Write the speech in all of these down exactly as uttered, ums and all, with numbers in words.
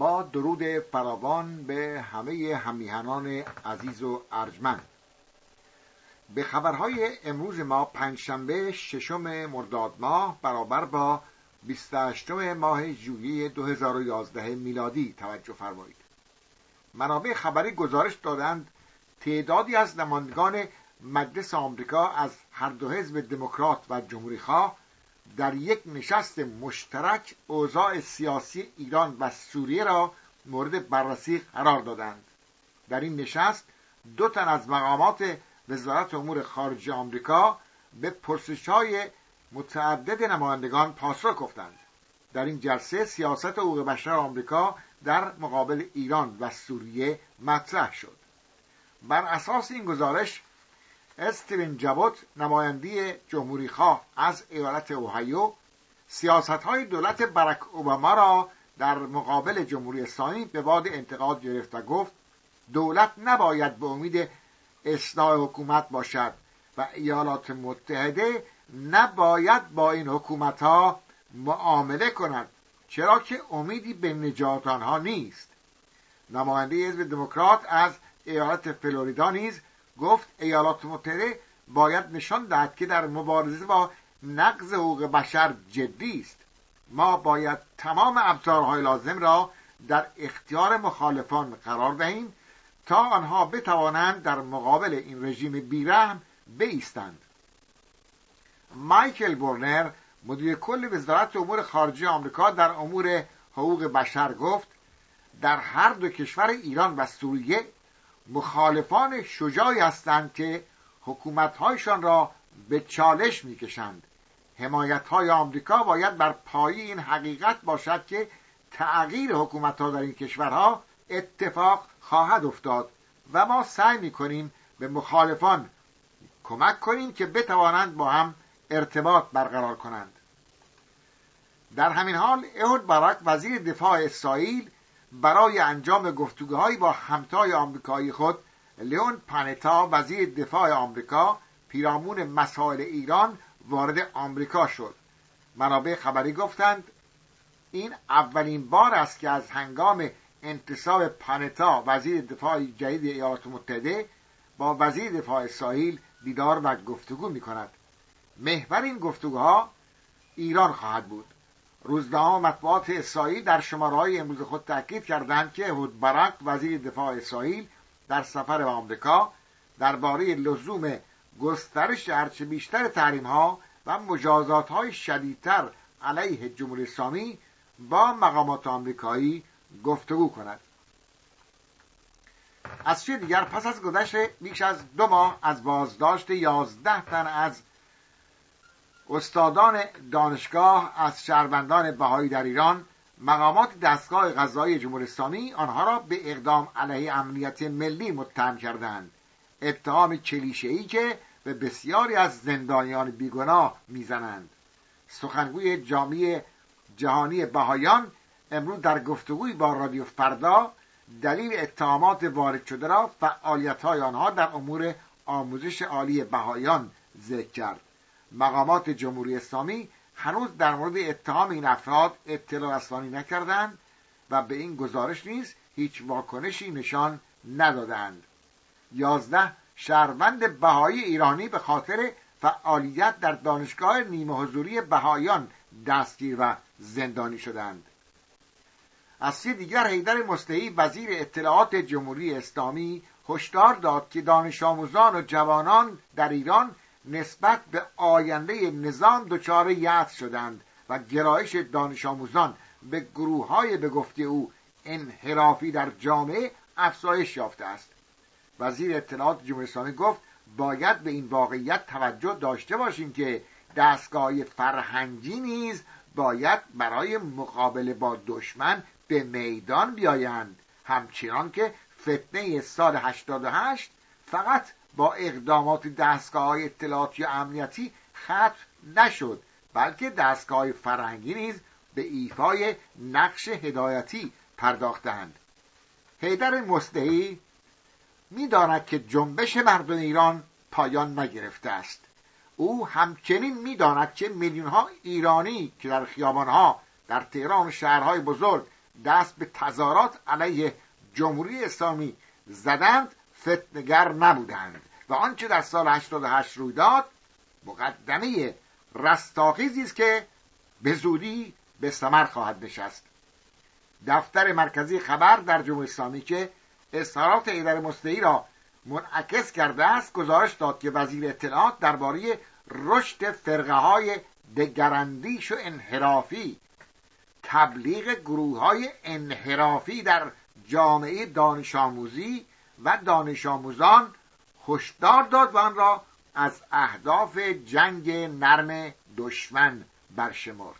با درود فراوان به همه هممیهنان عزیز و ارجمند. به خبرهای امروز ما پنجشنبه ششم مرداد ماه برابر با بیست و هشتم ماه ژوئیه دو هزار و یازده میلادی توجه فرمایید. منابع خبری گزارش دادند تعدادی از نمایندگان مجلس آمریکا از هر دو حزب دموکرات و جمهوری‌خواه در یک نشست مشترک اوضاع سیاسی ایران و سوریه را مورد بررسی قرار دادند. در این نشست دو تن از مقامات وزارت امور خارجه آمریکا به پرسش‌های متعدد نمایندگان پاسخ گفتند. در این جلسه سیاست حقوق بشر آمریکا در مقابل ایران و سوریه مطرح شد. بر اساس این گزارش استیون جابوت نماینده جمهوری‌خواه از ایالت اوهایو سیاست‌های دولت باراک اوباما را در مقابل جمهوری اسلامی به باد انتقاد گرفت و گفت دولت نباید به امید اصلاح حکومت باشد و ایالات متحده نباید با این حکومت‌ها معامله کند، چرا که امیدی به نجات آنها نیست. نماینده حزب دموکرات از ایالت فلوریدا نیز گفت ایالات متحده باید نشان دهد که در مبارزه با نقض حقوق بشر جدی است. ما باید تمام ابزارهای لازم را در اختیار مخالفان قرار دهیم تا آنها بتوانند در مقابل این رژیم بیرحم بایستند. مایکل بورنر مدیر کل وزارت امور خارجه آمریکا در امور حقوق بشر گفت در هر دو کشور ایران و سوریه مخالفان شجاعی هستند که حکومت‌هایشان را به چالش می‌کشند. حمایت‌های آمریکا باید بر پایه این حقیقت باشد که تغییر حکومت‌ها در این کشورها اتفاق خواهد افتاد و ما سعی می‌کنیم به مخالفان کمک کنیم که بتوانند با هم ارتباط برقرار کنند. در همین حال اهود باراک وزیر دفاع اسرائیل برای انجام گفتگوهایی با همتای آمریکایی خود لیون پانتا وزیر دفاع آمریکا پیرامون مسائل ایران وارد آمریکا شد. منابع خبری گفتند این اولین بار است که از هنگام انتصاب پانتا وزیر دفاع جدید ایالات متحده با وزیر دفاع اسرائیل دیدار و گفتگو می کند. محور این گفتگوها ایران خواهد بود. روزنامه مطبوعات اسرائیل در شماره‌های امروز خود تاکید کردند که اهود باراک وزیر دفاع اسرائیل در سفر به آمریکا درباره لزوم گسترش هرچه بیشتر تحریم‌ها و مجازات‌های شدیدتر علیه جمهوری اسلامی با مقامات آمریکایی گفتگو کند. از سوی دیگر پس از گذشت بیش از دو ماه از بازداشت یازده تن از استادان دانشگاه از شهروندان بهایی در ایران، مقامات دستگاه قضایی جمهوری اسلامی آنها را به اقدام علیه امنیت ملی متهم کردند. اتهام کلیشه‌ای که به بسیاری از زندانیان بیگناه میزنند. سخنگوی جامعه جهانی بهاییان امروز در گفتگوی با رادیو فردا دلیل اتهامات وارد شده را فعالیت‌های آنها در امور آموزش عالی بهاییان ذکر کرد. مقامات جمهوری اسلامی هنوز در مورد اتهام این افراد اطلاع رسانی نکردند و به این گزارش نیز هیچ واکنشی نشان ندادند. یازده شهروند بهایی ایرانی به خاطر فعالیت در دانشگاه نیمه حضوری بهاییان دستگیر و زندانی شدند. از سوی دیگر حیدر مصلحی وزیر اطلاعات جمهوری اسلامی هشدار داد که دانش آموزان و جوانان در ایران نسبت به آینده نظام دچار یأس شدند و گرایش دانش آموزان به گروه‌های به گفته او انحرافی در جامعه افزایش یافته است. وزیر اطلاعات جمهوری اسلامی گفت باید به این واقعیت توجه داشته باشیم که دستگاه فرهنگی نیز باید برای مقابله با دشمن به میدان بیایند، همچنان که فتنه سال هشتاد و هشت فقط با اقدامات دستگاه‌های اطلاعاتی و امنیتی ختم نشد، بلکه دستگاه فرهنگی نیز به ایفای نقش هدایتی پرداختند. حیدر مصلحی می‌داند که جنبش مردم ایران پایان نگرفته است. او همچنین می‌داند که میلیون‌ها ایرانی که در خیابان‌ها در تهران و شهرهای بزرگ دست به تظاهرات علیه جمهوری اسلامی زدند فتنه‌گر نبودند و آنچه در سال هشتاد و هشت روی داد مقدمه رستاخیزی است که به زودی به ثمر خواهد نشست. دفتر مرکزی خبر در جمهوری اسلامی که اظهارات حیدر مصلحی را منعکس کرده است گزارش داد که وزیر اطلاعات درباره رشد فرقه‌های دگراندیش و انحرافی، تبلیغ گروه‌های انحرافی در جامعه دانش آموزی و دانش آموزان هشدار داد و آن را از اهداف جنگ نرم دشمن برشمرد.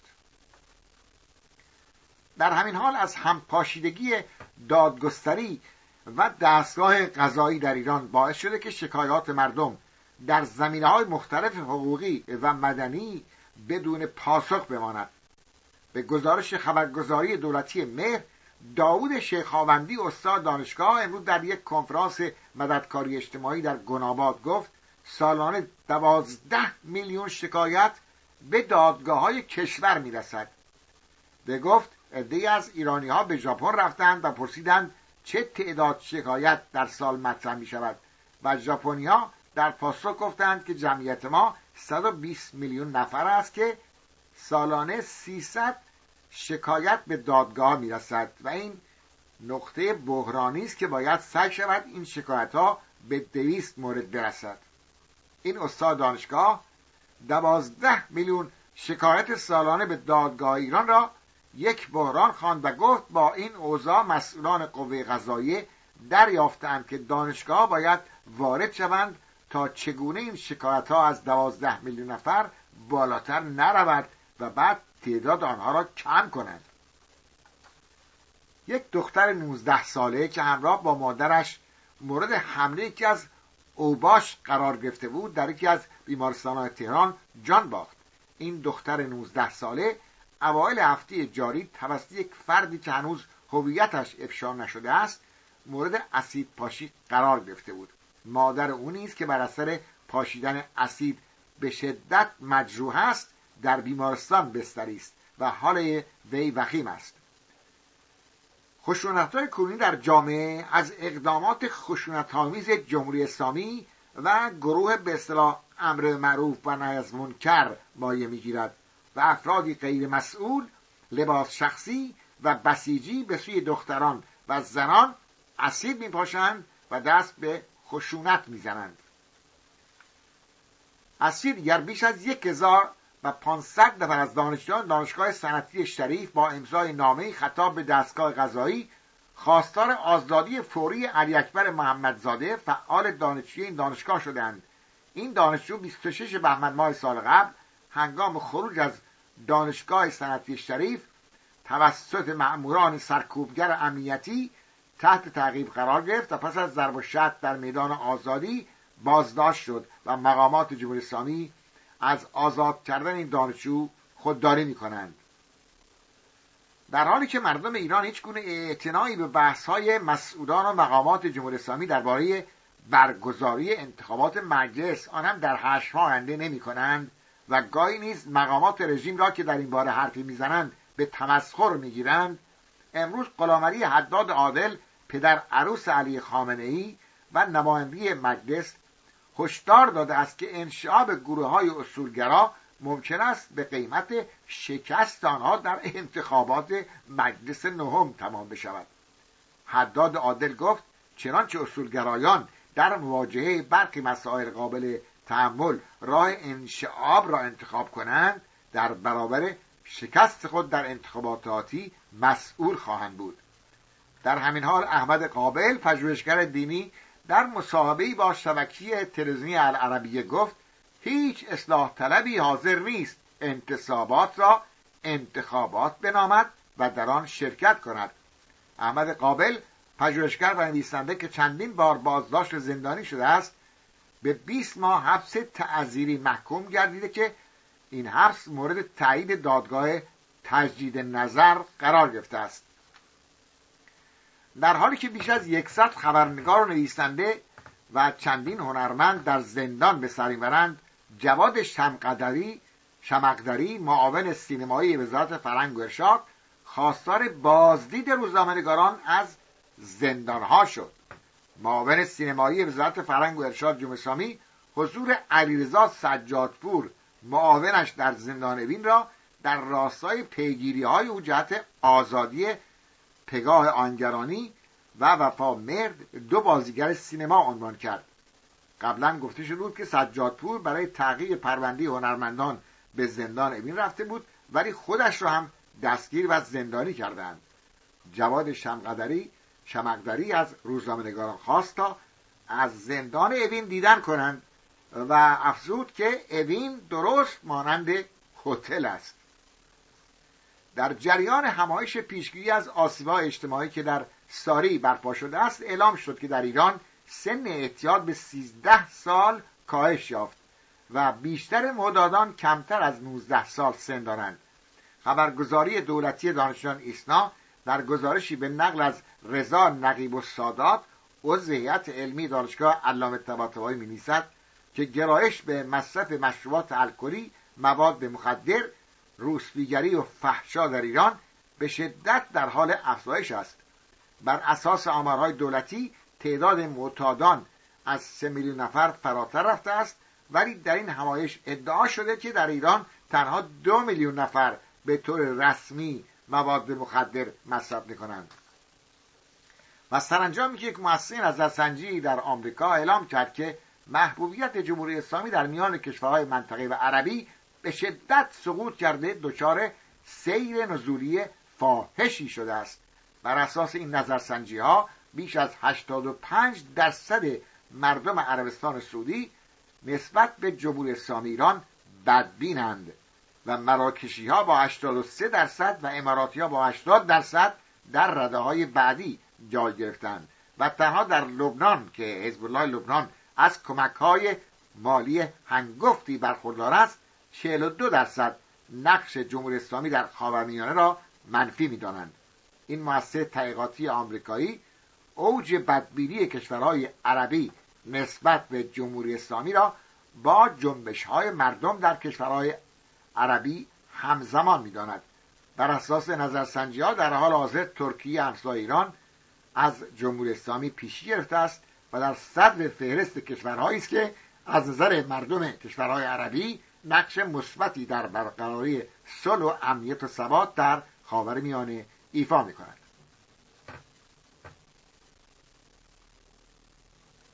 در همین حال از همپاشیدگی دادگستری و دستگاه قضایی در ایران باعث شده که شکایات مردم در زمینه‌های مختلف حقوقی و مدنی بدون پاسخ بماند. به گزارش خبرگزاری دولتی مهر، داوود شیخاوندی استاد دانشگاه امروز در یک کنفرانس مددکاری اجتماعی در گناباد گفت سالانه دوازده میلیون شکایت به دادگاه‌های کشور میرسد. به گفت عده‌ای از ایرانی‌ها به ژاپن رفتند و پرسیدند چه تعداد شکایت در سال مطرح می‌شود و ژاپنی‌ها در پاسخ گفتند که جمعیت ما صد و بیست میلیون نفر است که سالانه سیصد شکایت به دادگاه میرسد و این نقطه بحرانی است که باید سعی شود این شکایت‌ها به دویست مورد برسد. این استاد دانشگاه دوازده میلیون شکایت سالانه به دادگاه ایران را یک بحران خواند و گفت با این اوضاع مسئولان قوه قضاییه دریافتند که دانشگاه باید وارد شوند تا چگونه این شکایت‌ها از دوازده میلیون نفر بالاتر نرود و بعد تعداد آنها را کم کنند. یک دختر نوزده ساله که همراه با مادرش مورد حمله یکی از اوباش قرار گرفته بود در یکی از بیمارستان‌های تهران جان باخت. این دختر نوزده ساله اوایل هفته جاری توسط یک فردی که هنوز هویتش افشا نشده است مورد اسید پاشی قرار گرفته بود. مادر او نیز که بر اثر پاشیدن اسید به شدت مجروح است در بیمارستان بستری است و حال وی وخیم است. خشونت‌های کنونی در جامعه از اقدامات خشونت‌آمیز جمهوری اسلامی و گروه به اصطلاح امر معروف و نهی از منکر مایه می‌گیرد و افرادی غیر مسئول لباس شخصی و بسیجی به سوی دختران و زنان اسید می‌پاشند و دست به خشونت می‌زنند. اسیر دیگر بیش از یک هزار و پانصد نفر از دانشجویان دانشگاه صنعتی شریف با امضای نامه‌ای خطاب به دستگاه قضایی خواستار آزادی فوری علی اکبر محمدزاده فعال دانشجوی این دانشگاه شدند. این دانشجو بیست و شش بهمن ماه سال قبل هنگام خروج از دانشگاه صنعتی شریف توسط مأموران سرکوبگر امنیتی تحت تعقیب قرار گرفت و پس از ضرب و شتم در میدان آزادی بازداشت شد و مقامات جمهوری اسلامی از آزاد کردن این دانشجو خودداری می‌کنند. در حالی که مردم ایران هیچ گونه اعتنایی به بحث‌های مسئولان و مقامات جمهوری اسلامی درباره برگزاری انتخابات مجلس آن هم در هشت ماه آینده نمی‌کنند و گاهی نیز مقامات رژیم را که در این باره حرفی می‌زنند به تمسخر می‌گیرند، امروز غلامعلی حداد عادل پدر عروس علی خامنه‌ای و نماینده مجلس هشدار داده است که انشعاب گروه‌های اصولگرا ممکن است به قیمت شکست آنها در انتخابات مجلس نهم تمام بشود. حداد عادل گفت چنانچه اصولگرایان در مواجهه برخی مسائل قابل تحمل راه انشعاب را انتخاب کنند، در برابر شکست خود در انتخابات آتی مسئول خواهند بود. در همین حال احمد قابل پژوهشگر دینی در مصاحبه‌ای با شبکه تلویزیونی العربیه گفت هیچ اصلاح طلبی حاضر نیست انتصابات را انتخابات بنامد و در آن شرکت کند. احمد قابل پژوهشگر و نویسنده که چندین بار بازداشت زندانی شده است به بیست ماه حبس تعزیری محکوم گردیده که این حبس مورد تایید دادگاه تجدید نظر قرار گرفته است. در حالی که بیش از صد خبرنگار و نویسنده و چندین هنرمند در زندان به سر میبرند، جواد شمقدری شمقدری معاون سینمایی وزارت فرهنگ و ارشاد خواستار بازدید روزنامه‌نگاران از زندانها شد. معاون سینمایی وزارت فرهنگ و ارشاد جمهوری اسلامی حضور علیرضا سجادپور معاونش در زندان اوین را در راستای پیگیری‌های او جهت آزادی پگاه آهنگرانی و وفا مرد دو بازیگر سینما عنوان کرد. قبلا گفته شده بود که سجادپور برای تحقیق پرونده هنرمندان به زندان اوین رفته بود، ولی خودش را هم دستگیر و زندانی کردند. جواد شمقدری شمقدری از روزنامه‌نگاران خواست تا از زندان اوین دیدن کنند و افزود که اوین درست مانند هتل است. در جریان همایش پیشگیری از آسیب‌های اجتماعی که در ساری برپا شده است، اعلام شد که در ایران سن اعتیاد به سیزده سال کاهش یافت و بیشتر معتادان کمتر از نوزده سال سن دارند. خبرگزاری دولتی دانشجویان ایسنا در گزارشی به نقل از رضا نقیب السادات عضو هیئت علمی دانشگاه علامه طباطبایی می‌نویسد که گرایش به مصرف مشروبات الکلی، مواد مخدر، روسپیگری و فحشا در ایران به شدت در حال افزایش است. بر اساس آمارهای دولتی تعداد معتادان از سه میلیون نفر فراتر رفته است، ولی در این همایش ادعا شده که در ایران تنها دو میلیون نفر به طور رسمی مواد مخدر مصرف می‌کنند. و سرانجام که یک مؤسسه نظرسنجی در آمریکا اعلام کرد که محبوبیت جمهوری اسلامی در میان کشورهای منطقه و عربی به شدت سقوط کرده، دچار سیر نزولی فاحشی شده است. بر اساس این نظرسنجی‌ها بیش از هشتاد و پنج درصد مردم عربستان سعودی نسبت به جمهوری اسلامی ایران بدبینند و مراکشی‌ها با هشتاد و سه درصد و اماراتی‌ها با هشتاد درصد در رده‌های بعدی جای گرفتند و تنها در لبنان که حزب الله لبنان از کمک‌های مالی هنگفتی برخوردار است، چهل و دو درصد نقش جمهوری اسلامی در خاورمیانه را منفی می‌دانند. این مؤسسه تحقیقاتی آمریکایی اوج بدبینی کشورهای عربی نسبت به جمهوری اسلامی را با جنبش‌های مردم در کشورهای عربی همزمان می‌داند. بر اساس نظرسنجی‌ها در حال حاضر ترکیه همسایه ایران از جمهوری اسلامی پیشی گرفته است و در صدر فهرست کشورهایی است که از نظر مردم کشورهای عربی نقش مثبتی در برقراری صلح و امنیت و ثبات در خاورمیانه ایفا می‌کنند.